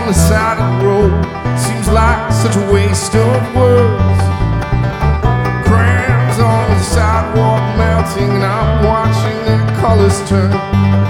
on the side of the road seems like such a waste of words. Crayons on the sidewalk melting, and I'm watching their colors turn.